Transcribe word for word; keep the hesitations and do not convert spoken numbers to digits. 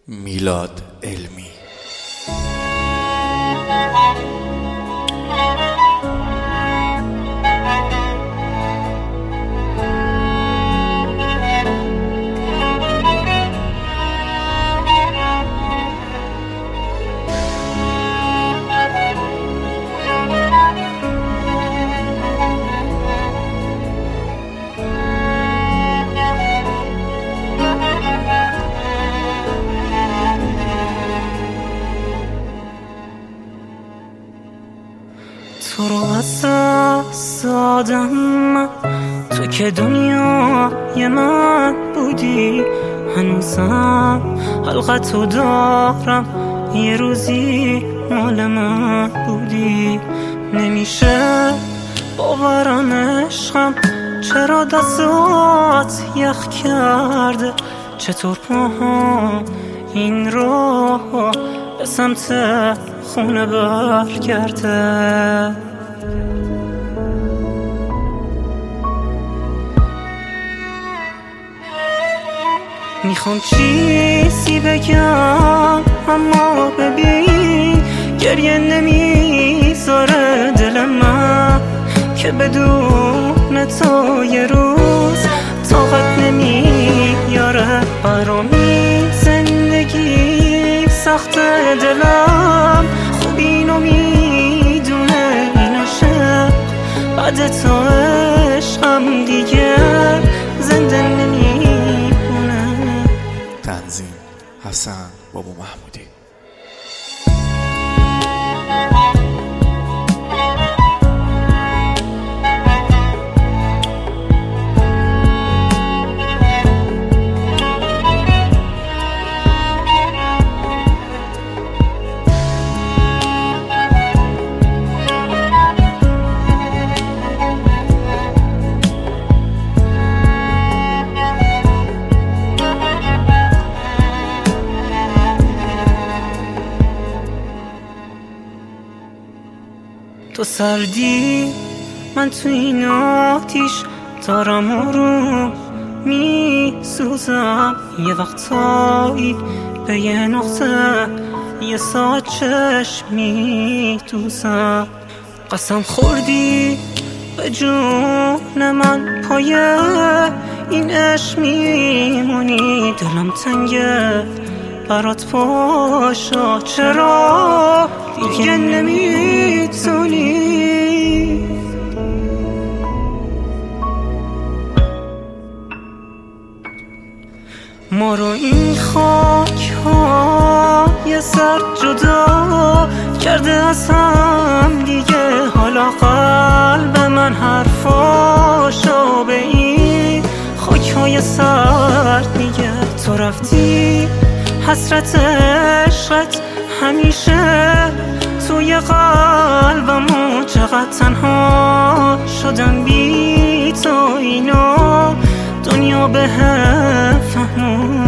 میلاد علمی. تو رو از دست دادم من، تو که دنیای من بودی. هنوزم حلقتو دارم، یه روزی مال من بودی. نمیشه باورم عشقم، چرا دستات یخ کرده؟ چطور پاهم این راه به سمت خونه برگرده؟ میخوام چیزی بگم اما ببین گریه نمیذاره دل من، که بدون تو یه روز طاقت نمیاره برامی. زندگی سخت، دلم خوب اینو میدونه، این عشق بعد تو عشقم دیگه زنده نمیمونه. تنظیم حسن بابا محمودی. تو سردی، من تو این آتیش دارم و رو می سوزم. یه وقتایی به یه نقطه یه ساعت چشم می دوزم. قسم خوردی به جون من، پای این عشق میمونی. دلم تنگه برات پاشا، چرا دیگه نمیتونی؟ ما رو این خاک های سر جدا کرده از هم دیگه. حالا قلب من حرفاشو به این خاک های سرد میگه. تو رفتی، حسرت عشقت همیشه توی قلبم و چقدر تنها شدم بی تو. اینو دنیا به هم فهمون.